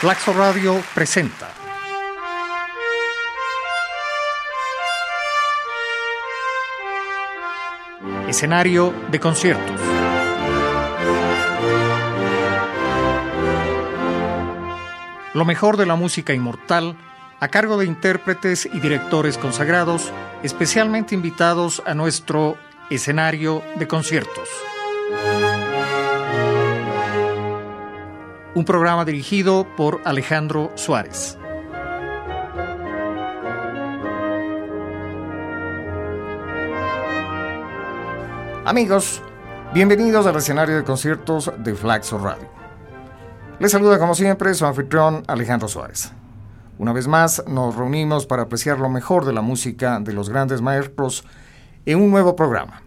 Flaxo Radio presenta Escenario de conciertos. Lo mejor de la música inmortal a cargo de intérpretes y directores consagrados, especialmente invitados a nuestro escenario de conciertos. Un programa dirigido por Alejandro Suárez. Amigos, bienvenidos al escenario de conciertos de Flaxo Radio. Les saluda como siempre su anfitrión Alejandro Suárez. Una vez más nos reunimos para apreciar lo mejor de la música de los grandes maestros en un nuevo programa.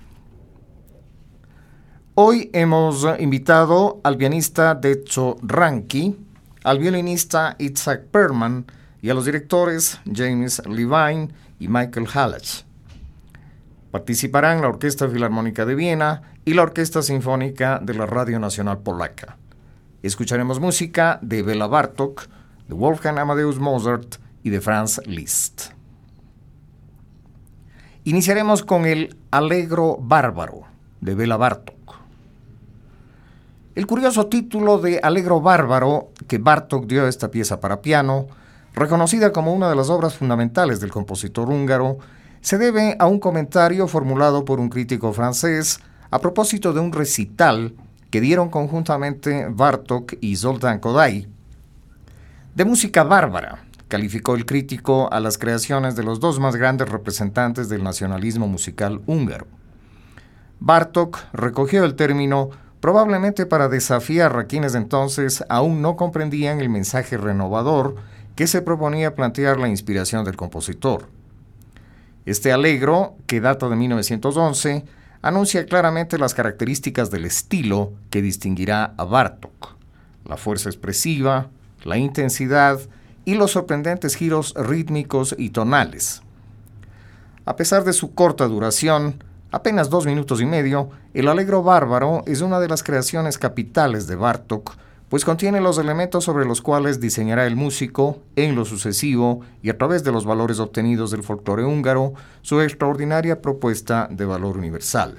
Hoy hemos invitado al pianista Decho Ranki, al violinista Itzhak Perlman y a los directores James Levine y Michael Hallach. Participarán la Orquesta Filarmónica de Viena y la Orquesta Sinfónica de la Radio Nacional Polaca. Escucharemos música de Béla Bartók, de Wolfgang Amadeus Mozart y de Franz Liszt. Iniciaremos con el Allegro Bárbaro de Béla Bartók. El curioso título de Allegro Bárbaro que Bartók dio a esta pieza para piano, reconocida como una de las obras fundamentales del compositor húngaro, se debe a un comentario formulado por un crítico francés a propósito de un recital que dieron conjuntamente Bartók y Zoltán Kodály. De música bárbara, calificó el crítico a las creaciones de los dos más grandes representantes del nacionalismo musical húngaro. Bartók recogió el término probablemente para desafiar a quienes entonces aún no comprendían el mensaje renovador que se proponía plantear la inspiración del compositor. Este Allegro, que data de 1911, anuncia claramente las características del estilo que distinguirá a Bartók: la fuerza expresiva, la intensidad y los sorprendentes giros rítmicos y tonales. A pesar de su corta duración, apenas 2 minutos y medio, el Allegro Bárbaro es una de las creaciones capitales de Bartók, pues contiene los elementos sobre los cuales diseñará el músico, en lo sucesivo y a través de los valores obtenidos del folclore húngaro, su extraordinaria propuesta de valor universal.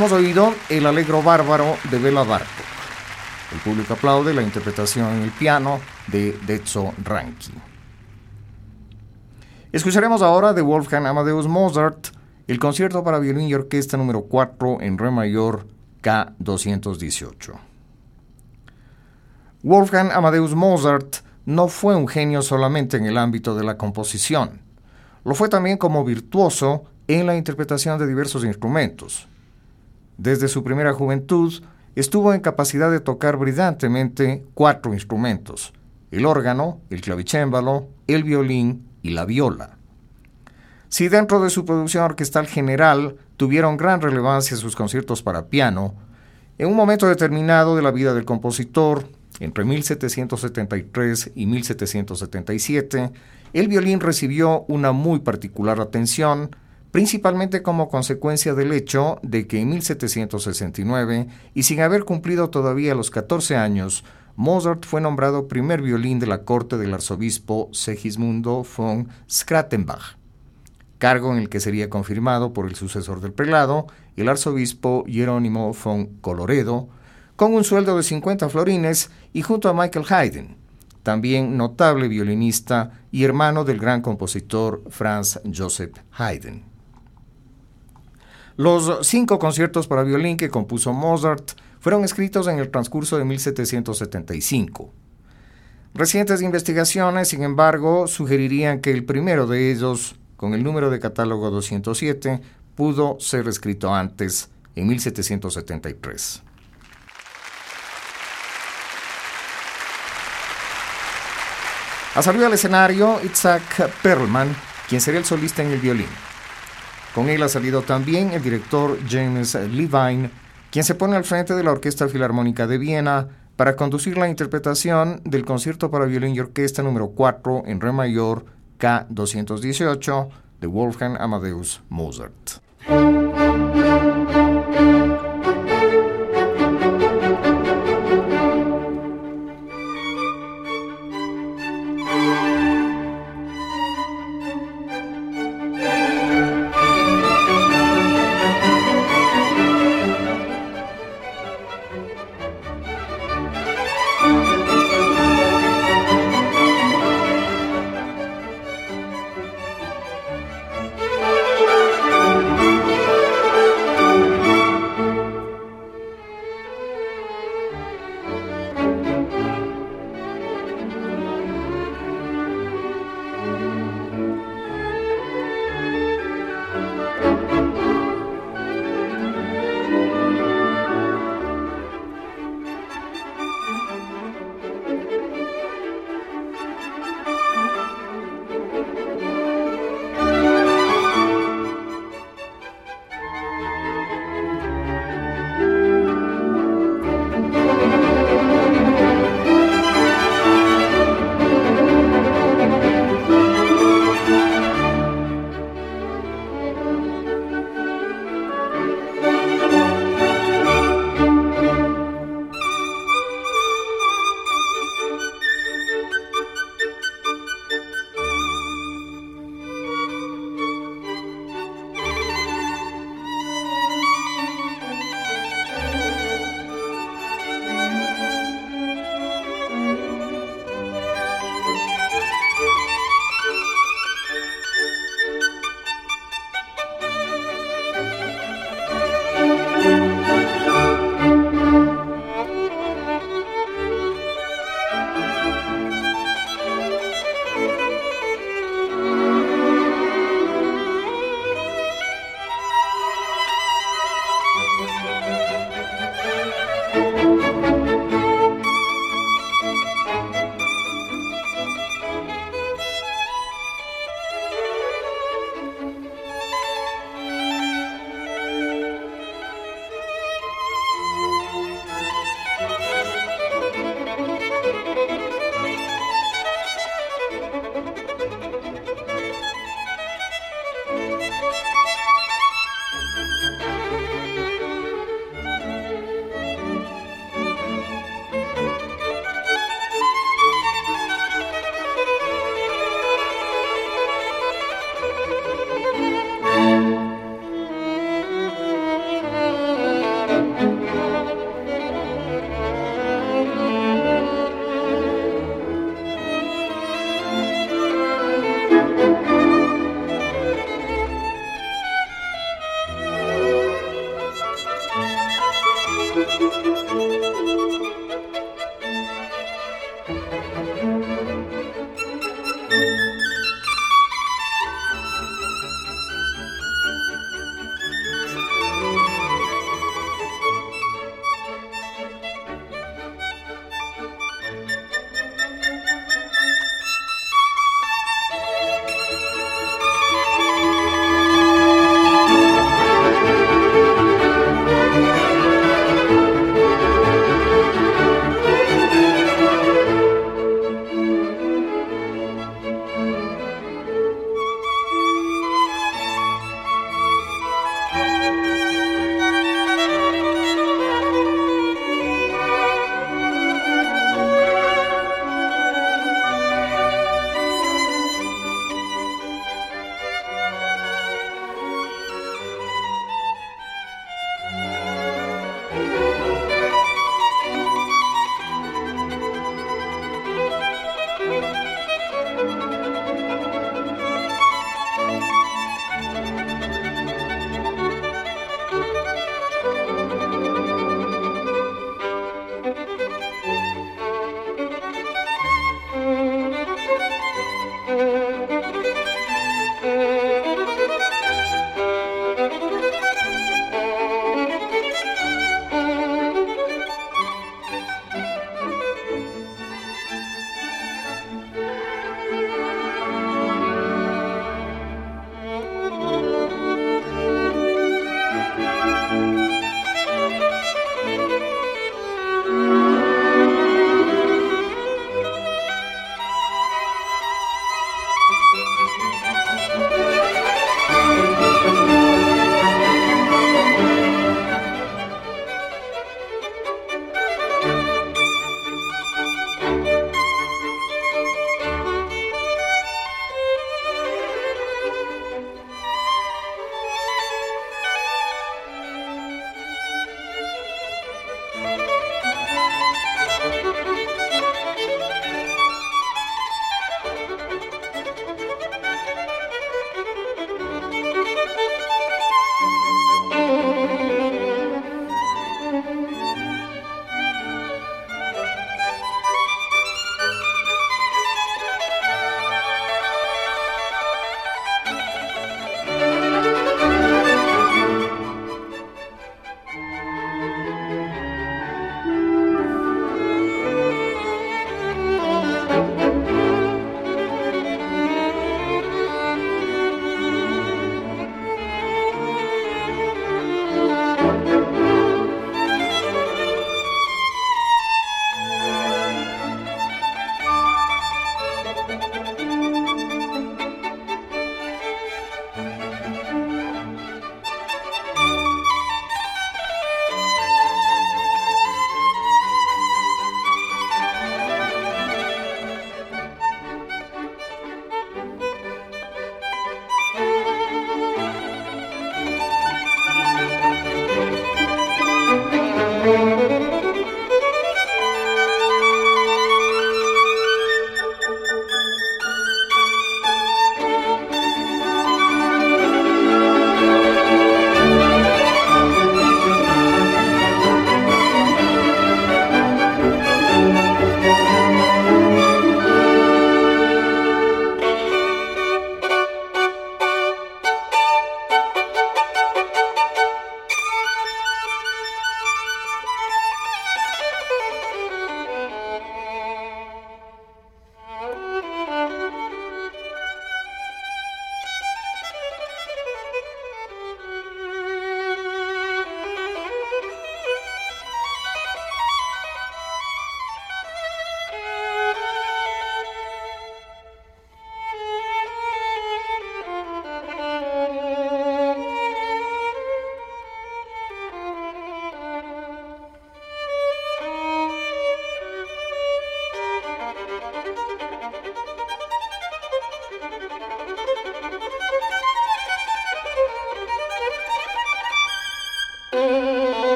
Hemos oído El Allegro Bárbaro de Béla Bartók. El público aplaude la interpretación en el piano de Dezső Ranki. Escucharemos ahora de Wolfgang Amadeus Mozart el concierto para violín y orquesta número 4 en re mayor K218. Wolfgang Amadeus Mozart no fue un genio solamente en el ámbito de la composición, lo fue también como virtuoso en la interpretación de diversos instrumentos. Desde su primera juventud, estuvo en capacidad de tocar brillantemente 4 instrumentos: el órgano, el clavicémbalo, el violín y la viola. Si dentro de su producción orquestal general tuvieron gran relevancia sus conciertos para piano, en un momento determinado de la vida del compositor, entre 1773 y 1777, el violín recibió una muy particular atención, principalmente como consecuencia del hecho de que en 1769, y sin haber cumplido todavía los 14 años, Mozart fue nombrado primer violín de la corte del arzobispo Segismundo von Schrattenbach, cargo en el que sería confirmado por el sucesor del prelado, el arzobispo Jerónimo von Colloredo, con un sueldo de 50 florines y junto a Michael Haydn, también notable violinista y hermano del gran compositor Franz Joseph Haydn. Los 5 conciertos para violín que compuso Mozart fueron escritos en el transcurso de 1775. Recientes investigaciones, sin embargo, sugerirían que el primero de ellos, con el número de catálogo 207, pudo ser escrito antes, en 1773. Ha salido al escenario Itzhak Perlman, quien sería el solista en el violín. Con él ha salido también el director James Levine, quien se pone al frente de la Orquesta Filarmónica de Viena para conducir la interpretación del concierto para violín y orquesta número 4 en re mayor K218 de Wolfgang Amadeus Mozart.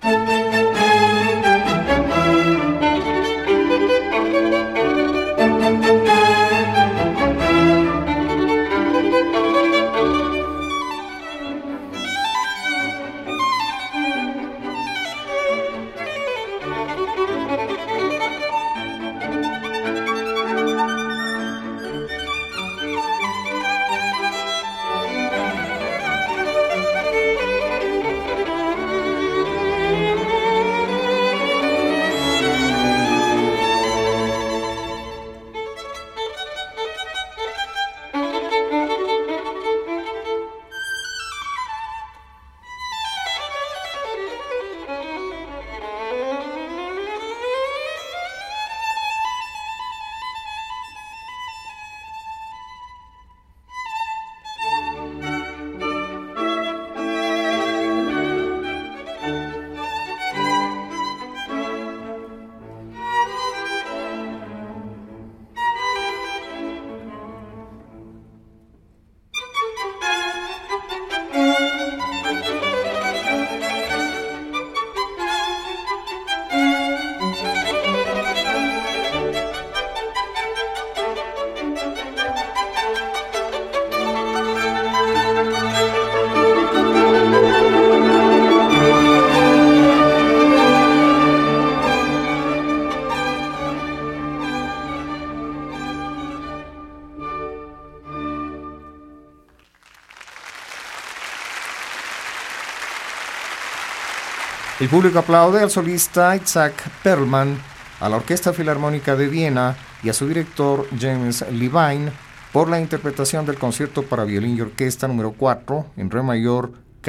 El público aplaude al solista Isaac Perlman, a la Orquesta Filarmónica de Viena y a su director James Levine por la interpretación del concierto para violín y orquesta número 4 en re mayor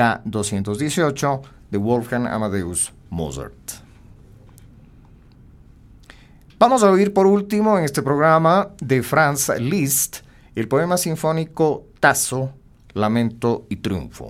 K218 de Wolfgang Amadeus Mozart. Vamos a oír por último en este programa de Franz Liszt el poema sinfónico Tasso, Lamento y Triunfo.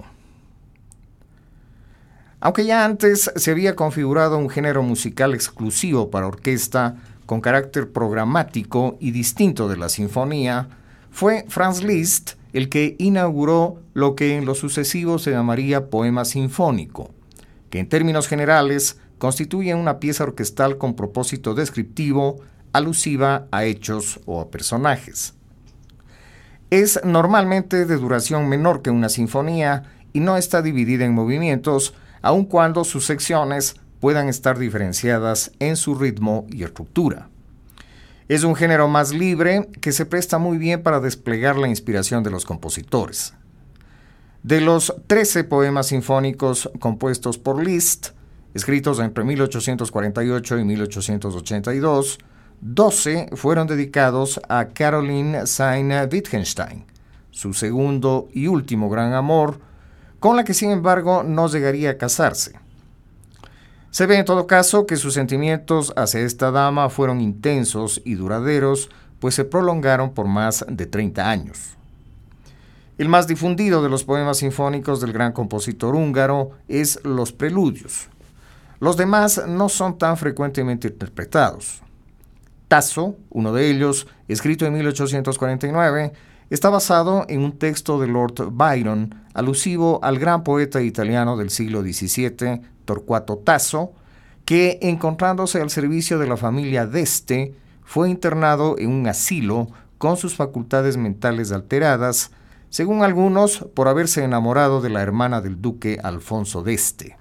Aunque ya antes se había configurado un género musical exclusivo para orquesta con carácter programático y distinto de la sinfonía, fue Franz Liszt el que inauguró lo que en lo sucesivo se llamaría poema sinfónico, que en términos generales constituye una pieza orquestal con propósito descriptivo, alusiva a hechos o a personajes. Es normalmente de duración menor que una sinfonía y no está dividida en movimientos, aun cuando sus secciones puedan estar diferenciadas en su ritmo y estructura. Es un género más libre que se presta muy bien para desplegar la inspiración de los compositores. De los 13 poemas sinfónicos compuestos por Liszt, escritos entre 1848 y 1882, 12 fueron dedicados a Caroline Sayn-Wittgenstein, su segundo y último gran amor, con la que sin embargo no llegaría a casarse. Se ve en todo caso que sus sentimientos hacia esta dama fueron intensos y duraderos, pues se prolongaron por más de 30 años. El más difundido de los poemas sinfónicos del gran compositor húngaro es Los Preludios. Los demás no son tan frecuentemente interpretados. Tasso, uno de ellos, escrito en 1849, está basado en un texto de Lord Byron, alusivo al gran poeta italiano del siglo XVII, Torquato Tasso, que, encontrándose al servicio de la familia d'Este, fue internado en un asilo con sus facultades mentales alteradas, según algunos, por haberse enamorado de la hermana del duque Alfonso d'Este.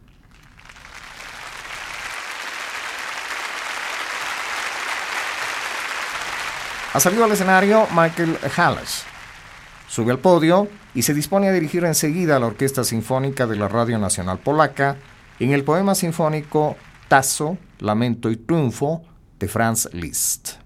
Ha salido al escenario Michael Halas. Sube al podio y se dispone a dirigir enseguida a la Orquesta Sinfónica de la Radio Nacional Polaca en el poema sinfónico Tasso, Lamento y Triunfo de Franz Liszt.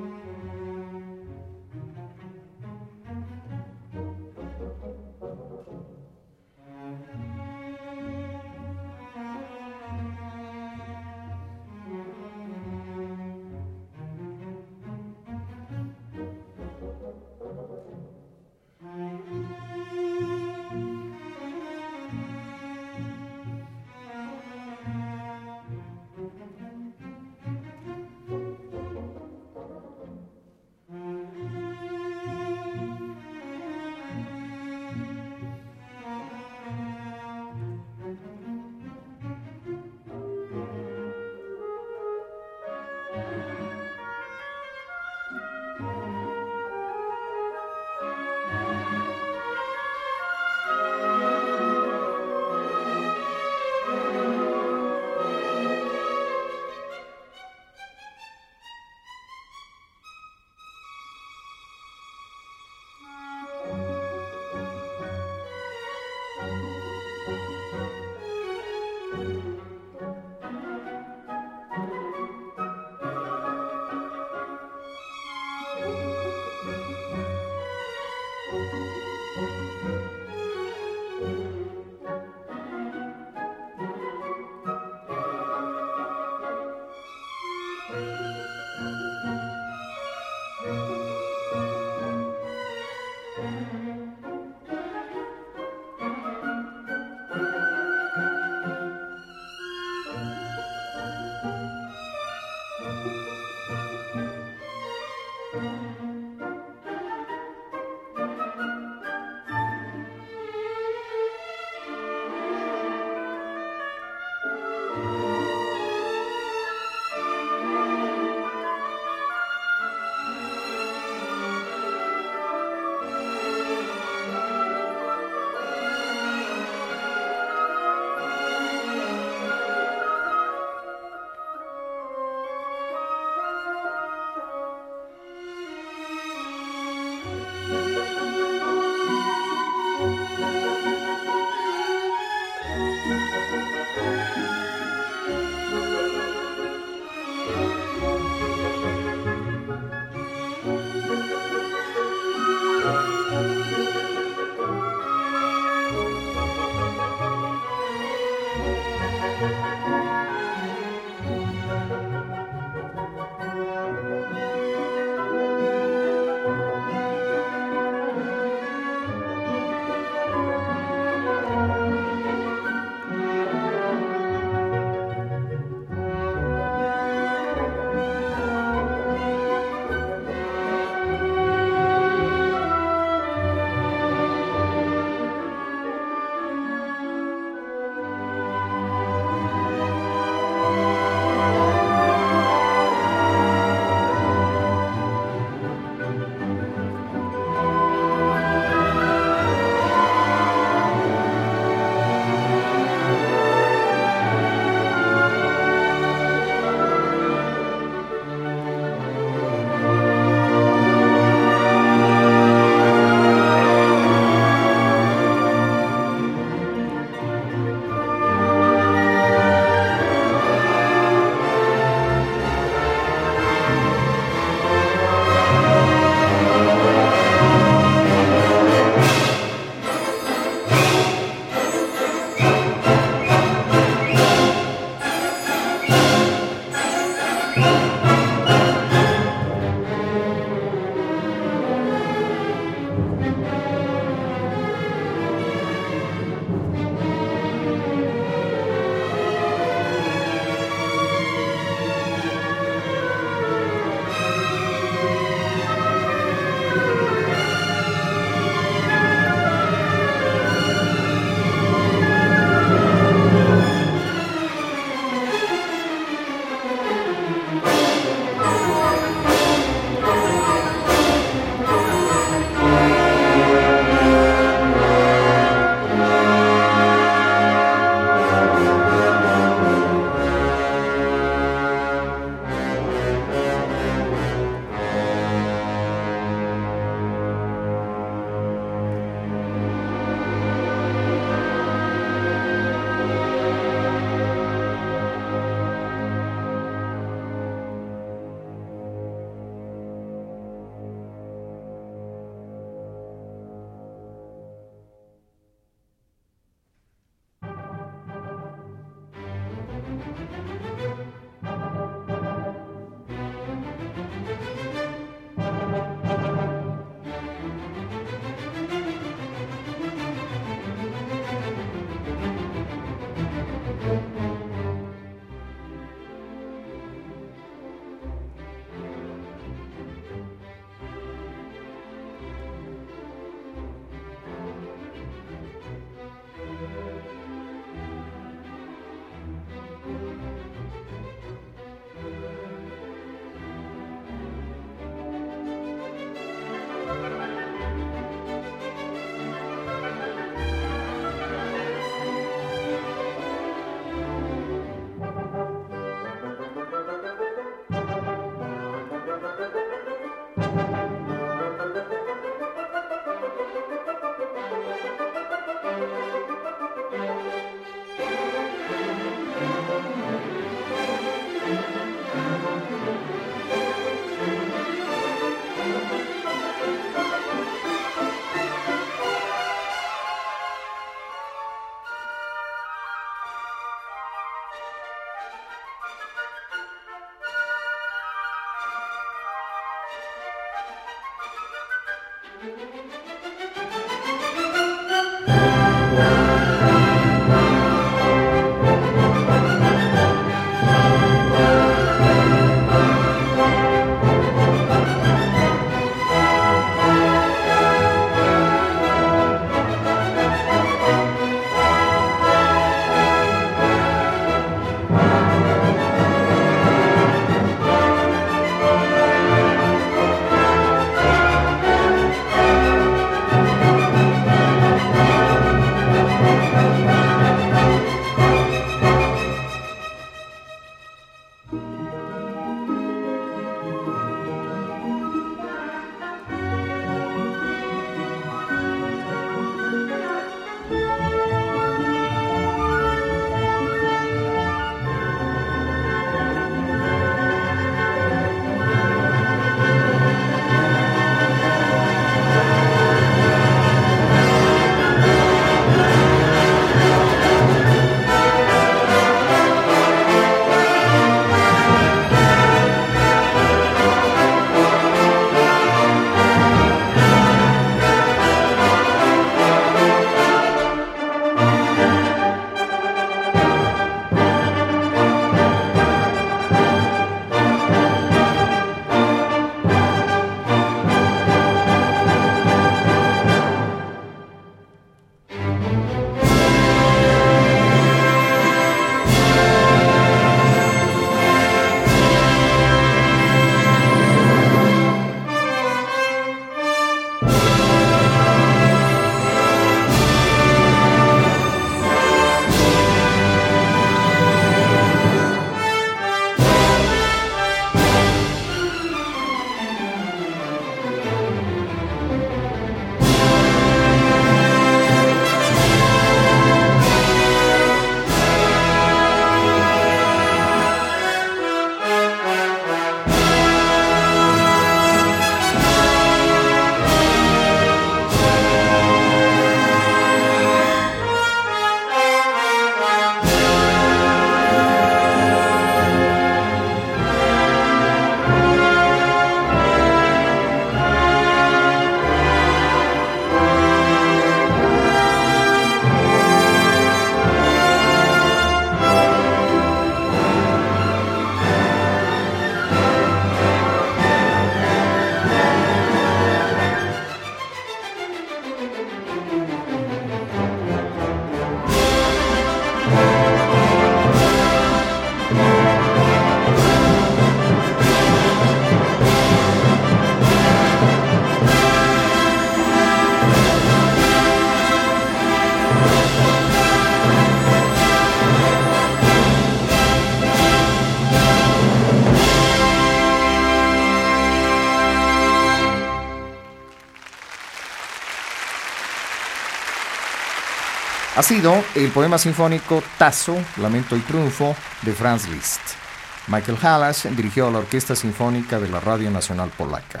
Ha sido el poema sinfónico Tasso, Lamento y Triunfo de Franz Liszt. Michael Halas dirigió a la Orquesta Sinfónica de la Radio Nacional Polaca.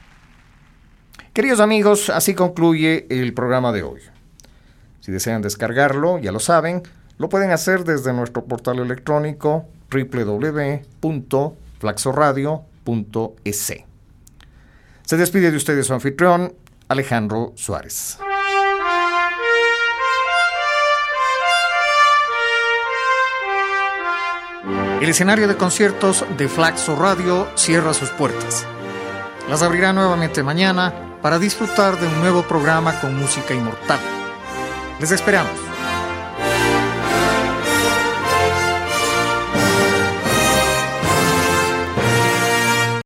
Queridos amigos, así concluye el programa de hoy. Si desean descargarlo, ya lo saben, lo pueden hacer desde nuestro portal electrónico www.flaxoradio.es. Se despide de ustedes su anfitrión, Alejandro Suárez. El escenario de conciertos de Flaxo Radio cierra sus puertas. Las abrirá nuevamente mañana para disfrutar de un nuevo programa con música inmortal. Les esperamos.